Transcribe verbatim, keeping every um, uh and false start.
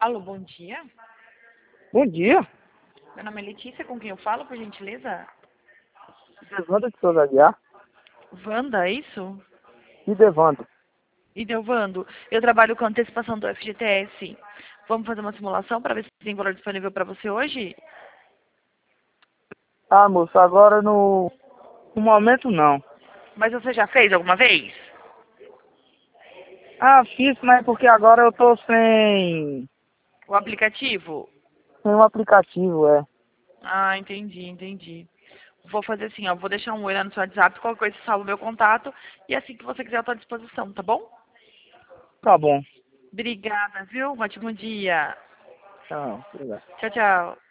Alô, bom dia. Bom dia. Meu nome é Letícia, com quem eu falo, por gentileza? Devando de Souza Aguiar. Wanda, é isso? E Devando. Idelvando, eu trabalho com antecipação do F G T S. Vamos fazer uma simulação para ver se tem valor disponível para você hoje? Ah, moço, agora no, no momento não. Mas você já fez alguma vez? Ah, fiz, mas porque agora eu tô sem, O aplicativo? sem um aplicativo, é. Ah, entendi, entendi. Vou fazer assim, ó, vou deixar um oi lá no seu WhatsApp, qualquer coisa você salva o meu contato, e assim que você quiser eu estou à disposição, tá bom? Tá bom. Obrigada, viu? Um ótimo dia. Tchau. Obrigado. Tchau, tchau.